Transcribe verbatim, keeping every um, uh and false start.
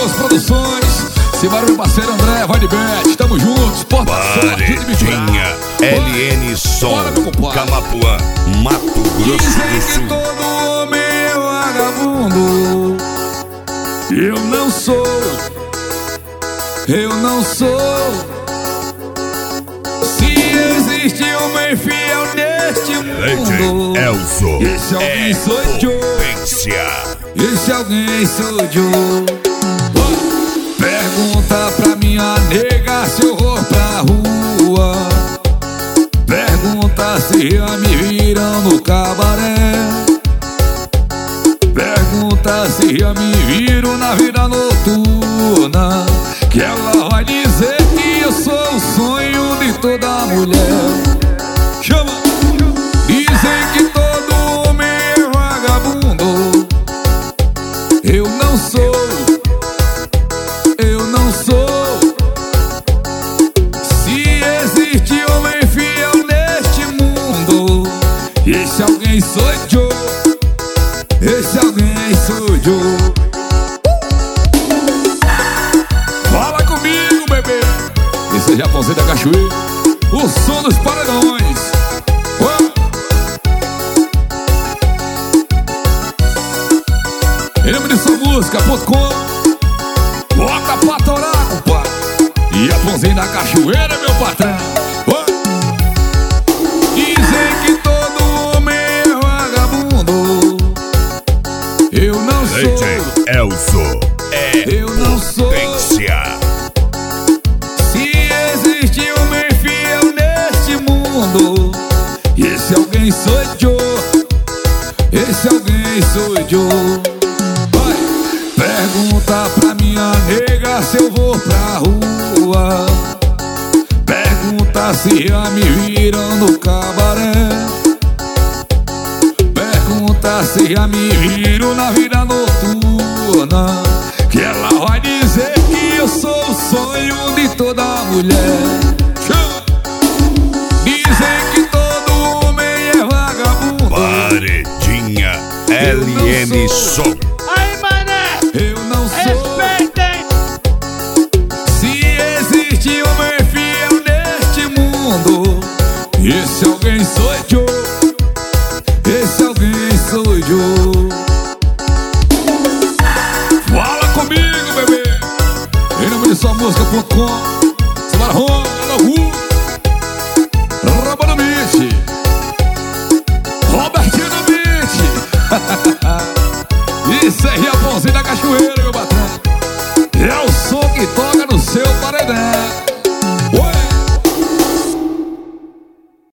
Deus Produções. Simbora, meu parceiro André, vai de bet. Tamo juntos, porta Paredinha, L N Som, Camapuã, Mato Grosso do Sul. Que todo homem é vagabundo. Eu não sou. Eu não sou. Se existe homem fiel neste mundo, Elzo, esse alguém é sou eu. potência. Esse alguém sou eu. Pergunta pra minha nega se eu vou pra rua. Pergunta se já me viram no cabaré. Pergunta se já me viram na vida noturna, que ela vai dizer que eu sou o sonho de toda mulher. Chama! Dizem que todo homem é vagabundo. Eu não sou. Eu não sou. Se existe homem fiel neste mundo, esse alguém sou eu. Esse alguém sou eu. Fala comigo, bebê. Esse é Japãozinho da Cachoeira, o som dos paredões. Em nome de sua música ponto com. Bota pra torar, compadre. E a Pãozinho da Cachoeira, meu patrão. Dizem que todo homem é vagabundo. Eu não sou. D J Elzo, é Eu não sou. potência. Se existe homem fiel neste mundo, esse alguém sou eu. Esse alguém sou eu. Pergunta pra minha nega se eu vou pra rua. Pergunta se já me viram no cabaré. Pergunta se já me viram na vida noturna, que ela vai dizer que eu sou o sonho de toda mulher. Dizem que todo homem é vagabundo. Paredinha, L N Som. Eu não sou. Respeitem! Se existe homem fiel neste mundo, esse alguém sou eu. Esse alguém sou eu. Fala comigo, bebê. Em nome de sua música ponto com. Semana Ronda, Lahu, Roba no Beat, Robertinho no Beat. Isso é Japãozinho da Cachoeira, meu patrão. É o